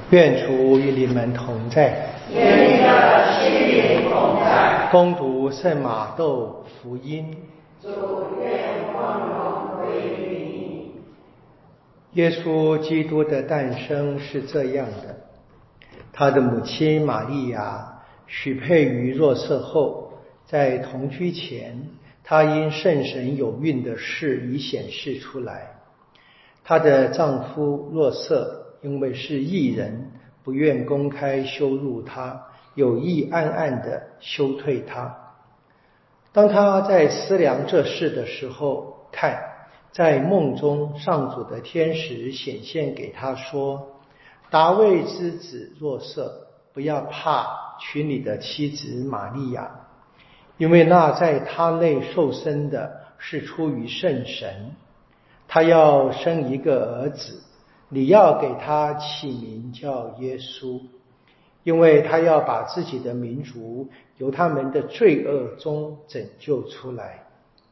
愿主与你们同在。 愿你的心灵同在。 恭读圣马窦福音。 主，愿光荣归于你。 耶稣基督的诞生是这样的：他的母亲玛利亚许配于若瑟后，在同居前，她因圣神有孕的事已显示出来。她的丈夫若瑟因为是义人，不愿公开羞辱她，有意暗暗地休退她。当他在思量这事的时候，看，在梦中上主的天使显现给他说：大卫之子若瑟，不要怕娶你的妻子玛利亚，因为那在他内受生的是出于圣神。他要生一个儿子，你要给他起名叫耶稣，因为他要把自己的民族由他们的罪恶中拯救出来。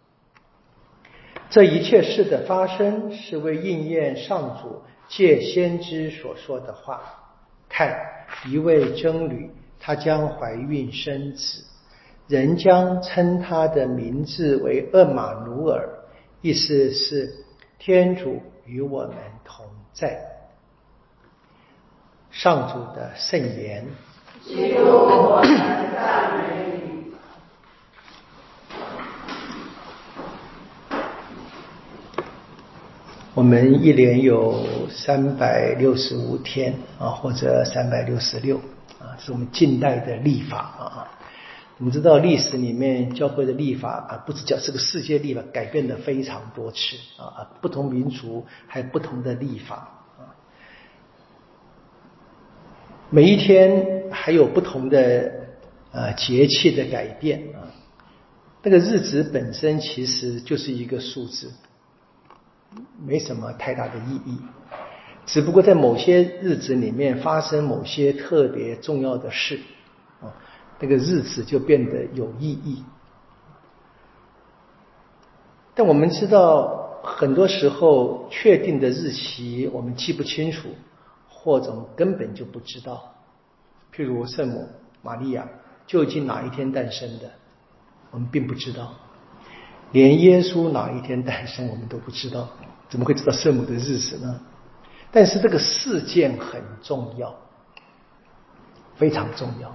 这一切事的发生，是为应验上主借先知所说的话：看，一位真女，她将怀孕生子，人将称她的名字为厄玛努尔，意思是天主与我们同在。上主的圣言。 基督，我们赞美你。 我们一年有365天或者366是我们近代的历法我们知道历史里面教会的历法不是讲这个世界历法改变了非常多次不同民族还有不同的历法每一天还有不同的节气的改变那个日子本身其实就是一个数字，没什么太大的意义，只不过在某些日子里面发生某些特别重要的事那个日子就变得有意义。但我们知道很多时候确定的日期我们记不清楚，或者根本就不知道。譬如圣母玛利亚究竟哪一天诞生的，我们并不知道。连耶稣哪一天诞生我们都不知道，怎么会知道圣母的日子呢？但是这个事件很重要，非常重要。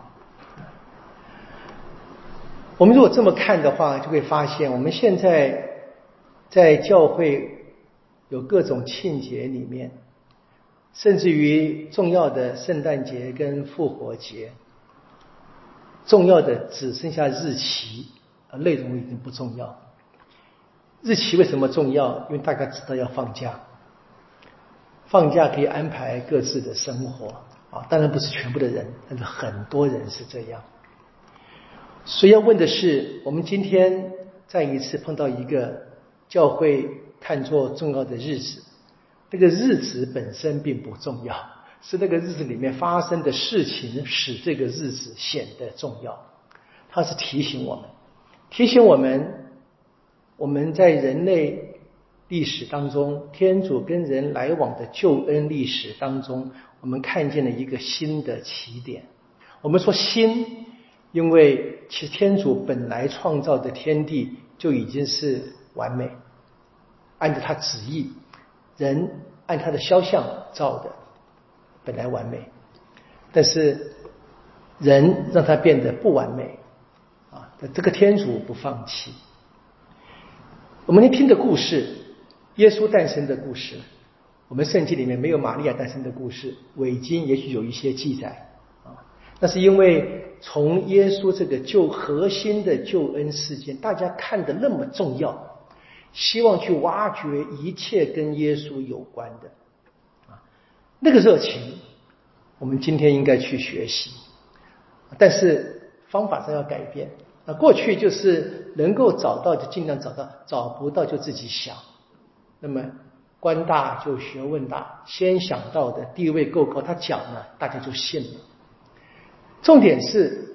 我们如果这么看的话，就会发现我们现在在教会有各种庆节里面，甚至于重要的圣诞节跟复活节，重要的只剩下日期，内容已经不重要。日期为什么重要？因为大家知道要放假，放假可以安排各自的生活当然不是全部的人，但是很多人是这样。所以要问的是，我们今天再一次碰到一个教会看作重要的日子，那个日子本身并不重要，是那个日子里面发生的事情使这个日子显得重要。它是提醒我们我们在人类历史当中，天主跟人来往的救恩历史当中，我们看见了一个新的起点。我们说新，因为其实天主本来创造的天地就已经是完美，按照他旨意，人按他的肖像造的，本来完美，但是人让他变得不完美这个天主不放弃。我们听的故事，耶稣诞生的故事，我们圣经里面没有玛利亚诞生的故事，伪经也许有一些记载那是因为从耶稣这个核心的救恩事件，大家看得那么重要，希望去挖掘一切跟耶稣有关的那个热情，我们今天应该去学习，但是方法上要改变过去就是能够找到就尽量找到，找不到就自己想。那么官大就学问大，先想到的地位够高，他讲了大家就信了。重点是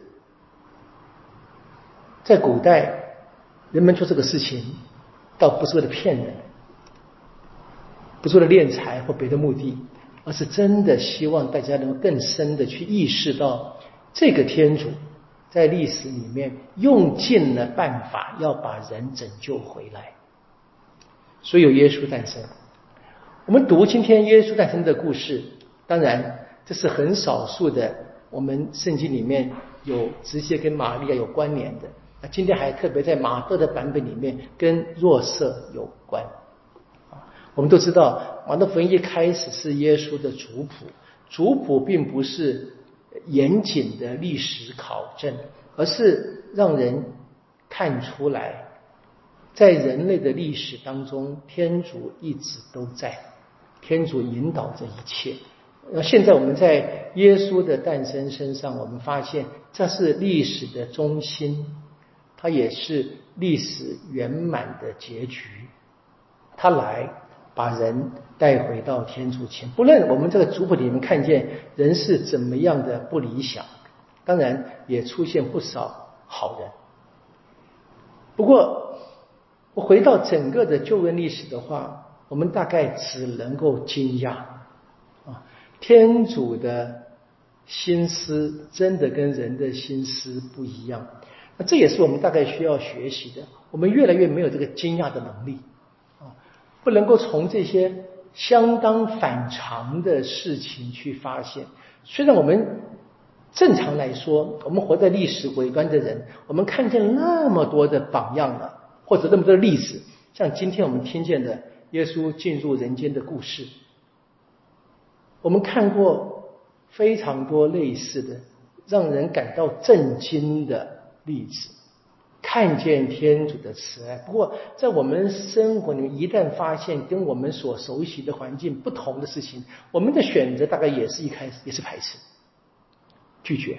在古代人们做这个事情倒不是为了骗人，不是为了敛财或别的目的， 而是真的希望大家能够更深的去意识到，这个天主在历史里面用尽了办法要把人拯救回来，所以有耶稣诞生。我们读今天耶稣诞生的故事，当然这是很少数的我们圣经里面有直接跟玛利亚有关联的，今天还特别在马窦的版本里面跟若瑟有关。我们都知道马窦福音一开始是耶稣的族谱，族谱并不是严谨的历史考证，而是让人看出来在人类的历史当中，天主一直都在，天主引导着一切。现在我们在耶稣的诞生身上，我们发现这是历史的中心，它也是历史圆满的结局。他来把人带回到天主前，不论我们这个族谱里面看见人是怎么样的不理想，当然也出现不少好人。不过我回到整个的救恩历史的话，我们大概只能够惊讶天主的心思真的跟人的心思不一样。那这也是我们大概需要学习的，我们越来越没有这个惊讶的能力不能够从这些相当反常的事情去发现。虽然我们正常来说，我们活在历史尾端的人，我们看见那么多的榜样了，或者那么多的例子，像今天我们听见的耶稣进入人间的故事，我们看过非常多类似的让人感到震惊的例子，看见天主的慈爱。不过在我们生活里面，一旦发现跟我们所熟悉的环境不同的事情，我们的选择大概也是一开始也是排斥、拒绝。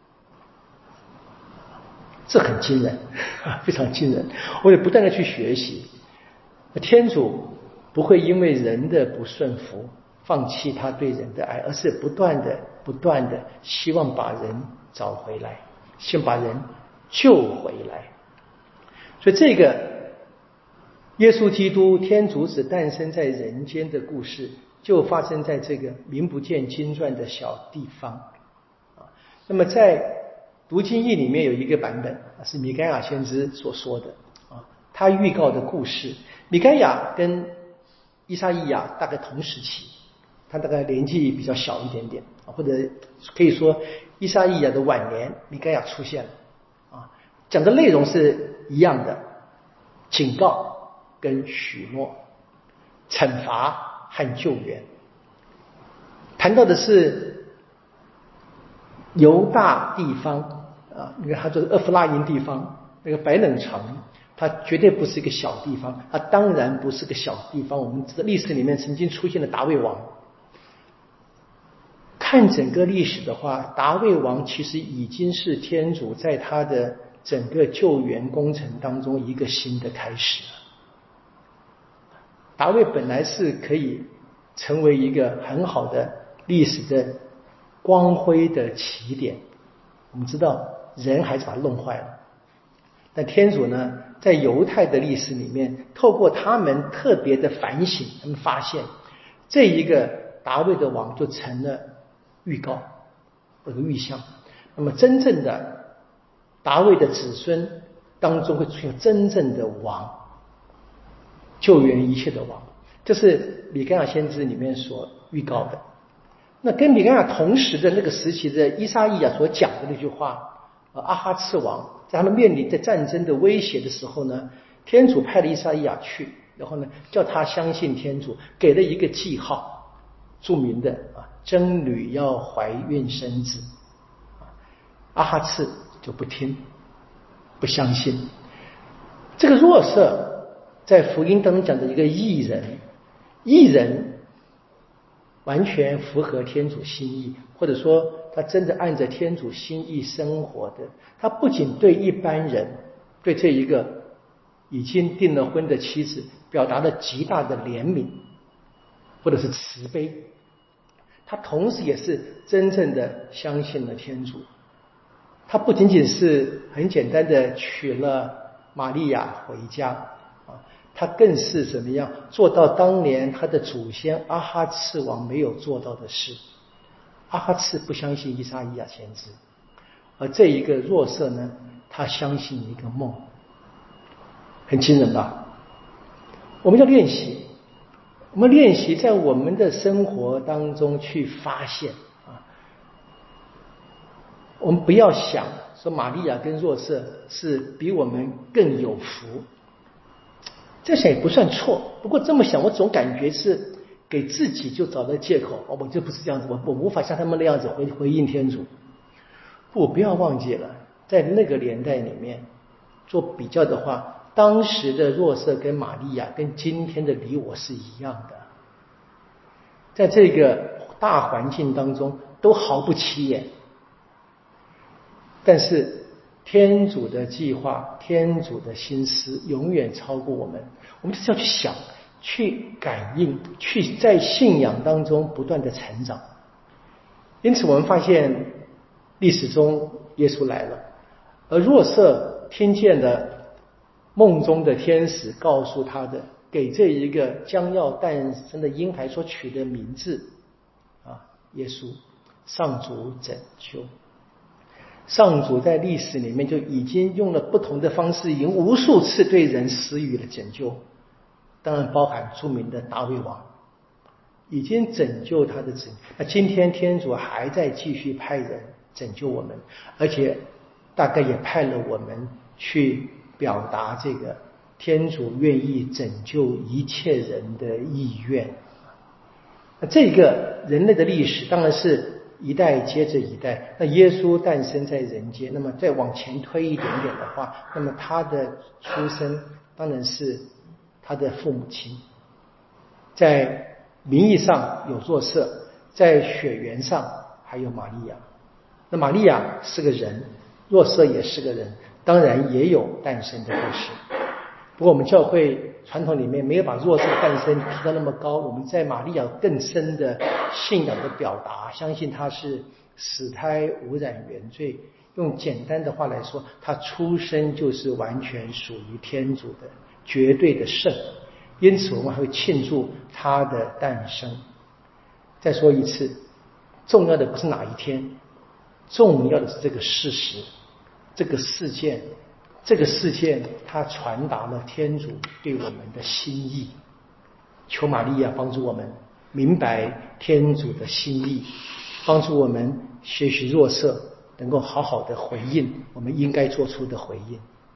这很惊人非常惊人。我也不断的去学习，天主不会因为人的不顺服放弃他对人的爱，而是不断的希望把人找回来，希望把人救回来。所以这个耶稣基督天主子诞生在人间的故事，就发生在这个名不见经传的小地方。那么在读经义里面有一个版本是米该亚先知所说的他预告的故事。米该亚跟依撒意亚大概同时期，他大概年纪比较小一点点，或者可以说依撒意亚的晚年，米该亚出现了讲的内容是一样的，警告跟许诺，惩罚和救援。谈到的是犹大地方你看他说厄弗拉因地方那个白冷城，它绝对不是一个小地方，它当然不是个小地方。我们知道历史里面曾经出现了大卫王，看整个历史的话，大卫王其实已经是天主在他的整个救援工程当中一个新的开始了。大卫本来是可以成为一个很好的历史的光辉的起点，我们知道人还是把它弄坏了。但天主呢，在犹太的历史里面，透过他们特别的反省，他们发现这一个大卫的王就成了预告或者预象。那么真正的大卫的子孙当中会出现真正的王，救援一切的王，这是米该亚先知里面所预告的。那跟米该亚同时的那个时期的依撒意亚所讲的那句话，阿哈次王在他们面临着战争的威胁的时候呢，天主派了依撒意亚去，然后呢叫他相信天主，给了一个记号，著名的真女要怀孕生子。阿哈次就不听不相信。这个若瑟在福音当中讲的一个义人完全符合天主心意，或者说他真的按着天主心意生活的，他不仅对一般人，对这一个已经订了婚的妻子表达了极大的怜悯或者是慈悲，他同时也是真正的相信了天主。他不仅仅是很简单的娶了玛利亚回家他更是怎么样做到当年他的祖先阿哈次王没有做到的事。阿哈次不相信以撒亚先知，而这一个若瑟呢，他相信一个梦，很惊人吧？我们要练习，我们练习在我们的生活当中去发现啊，我们不要想说玛利亚跟若瑟是比我们更有福，这想也不算错，不过这么想我总感觉是给自己就找到借口，我就不是这样子，我无法像他们那样子回应天主。不要忘记了，在那个年代里面做比较的话，当时的若瑟跟玛利亚跟今天的你我是一样的，在这个大环境当中都毫不起眼，但是天主的计划，天主的心思永远超过我们，我们就是要去想，去感应，去在信仰当中不断的成长。因此我们发现历史中耶稣来了，而若瑟听见了梦中的天使告诉他的，给这一个将要诞生的婴孩所取的名字啊，耶稣，上主拯救。上主在历史里面就已经用了不同的方式，已经无数次对人施予了拯救，当然包含著名的大卫王，已经拯救他的子民。那今天天主还在继续派人拯救我们，而且大概也派了我们去表达这个天主愿意拯救一切人的意愿。那这个人类的历史当然是一代接着一代，那耶稣诞生在人间，那么再往前推一点点的话，那么他的出生当然是他的父母亲，在名义上有若瑟，在血缘上还有玛利亚。那玛利亚是个人，若瑟也是个人，当然也有诞生的故事。不过我们教会传统里面没有把若瑟的诞生提到那么高，我们在玛利亚更深的信仰的表达，相信她是死胎无染原罪，用简单的话来说，她出生就是完全属于天主的绝对的圣，因此我们还会庆祝她的诞生。再说一次，重要的不是哪一天，重要的是这个事实，这个事件，这个事件它传达了天主对我们的心意。求玛利亚帮助我们明白天主的心意，帮助我们学习若瑟，能够好好的回应我们应该做出的回应。